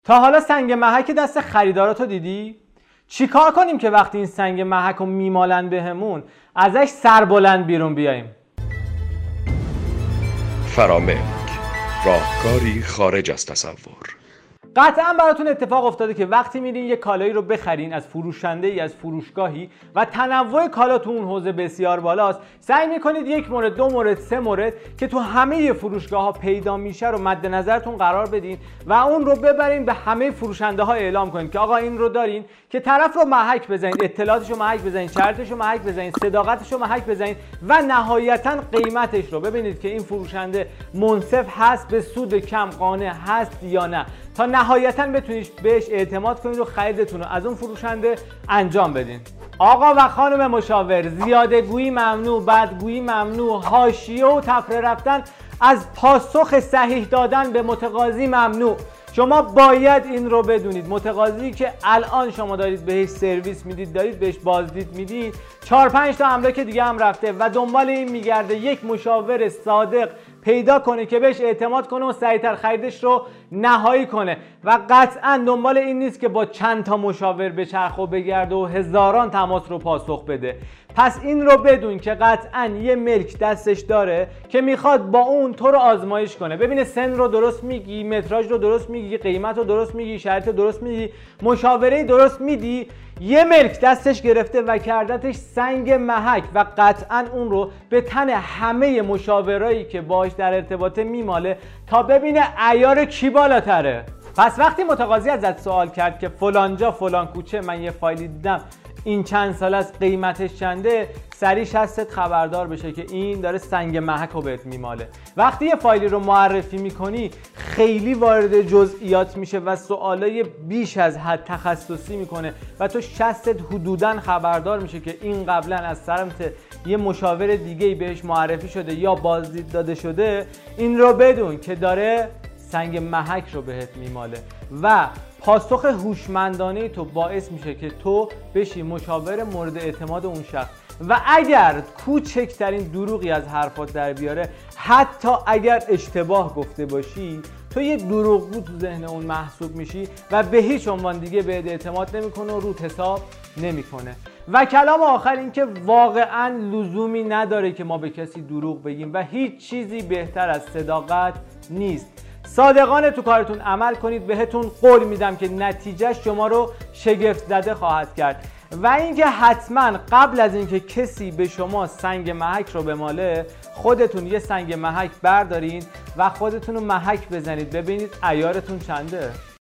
تا حالا سنگ محک دست خریداراتو دیدی؟ چیکار کنیم که وقتی این سنگ محک رو میمالن بهمون ازش سربلند بیرون بیاییم؟ فراملک، راهکاری خارج از تصور. قطعا براتون اتفاق افتاده که وقتی میرین یه کالایی رو بخرین از فروشنده ای از فروشگاهی و تنوع کالا تو اون حوزه بسیار بالاست، سعی میکنید یک مورد، دو مورد، سه مورد که تو همه فروشگاه ها پیدا میشه رو مد نظرتون قرار بدین و اون رو ببرین به همه فروشنده ها اعلام کنید که آقا این رو دارین، که طرف رو محک بزنید، اطلاعاتش رو محک بزنید، شرطش رو محک بزنید، صداقتش رو محک بزنید و نهایتا قیمتش رو ببینید که این فروشنده منصف هست، به سود کم قانع هست یا نه، تا نهایتا بتونید بهش اعتماد کنید و خریدتون رو از اون فروشنده انجام بدین. آقا و خانم مشاور، زیاده گویی ممنوع، بدگویی ممنوع، حاشیه و تفره رفتن از پاسخ صحیح دادن به متقاضی ممنوع. شما باید این رو بدونید، متقاضی که الان شما دارید بهش سرویس میدید، دارید بهش بازدید میدید، 4-5 تا املاک دیگه هم رفته و دنبال این میگرده یک مشاور صادق پیدا کنه که بهش اعتماد کنه و سریعتر خریدش رو نهایی کنه و قطعا دنبال این نیست که با چند تا مشاور بچرخه و بگرده و هزاران تماس رو پاسخ بده. پس این رو بدون که قطعا یه ملک دستش داره که میخواد با اون تو رو آزمایش کنه، ببینه سن رو درست میگی، متراژ رو درست میگی، قیمت رو درست میگی، شرط درست میگی، مشاوره درست میدی. یه ملک دستش گرفته و کردتش سنگ محک و قطعا اون رو به تن همه مشاورایی که باش در ارتباطه میماله تا ببینه عیار کی بالاتره. پس وقتی متقاضی ازت سوال کرد که فلان جا فلان کوچه من یه فایلی دیدم این چند سال از قیمتش چنده، سریع شستت خبردار بشه که این داره سنگ محک رو بهت میماله. وقتی یه فایلی رو معرفی میکنی خیلی وارد جزئیات میشه و سوالای بیش از حد تخصصی میکنه و تو شستت حدوداً خبردار میشه که این قبلا از سمت یه مشاور دیگه‌ای بهش معرفی شده یا بازدید داده شده. این رو بدون که داره سنگ محک رو بهت میماله و پاسخ هوشمندانه تو باعث میشه که تو بشی مشاور مورد اعتماد اون شخص و اگر کوچکترین دروغی از حرفات در بیاره، حتی اگر اشتباه گفته باشی، تو یه دروغگو تو ذهن اون محسوب میشی و به هیچ عنوان دیگه بهت اعتماد نمیکنه و روت حساب نمیکنه. و کلام آخر این که واقعا لزومی نداره که ما به کسی دروغ بگیم و هیچ چیزی بهتر از صداقت نیست. صادقانه تو کارتون عمل کنید، بهتون قول میدم که نتیجه شما رو شگفت زده خواهد کرد. و اینکه حتما قبل از اینکه کسی به شما سنگ محک رو بماله، خودتون یه سنگ محک بردارین و خودتون رو محک بزنید ببینید عیارتون چنده.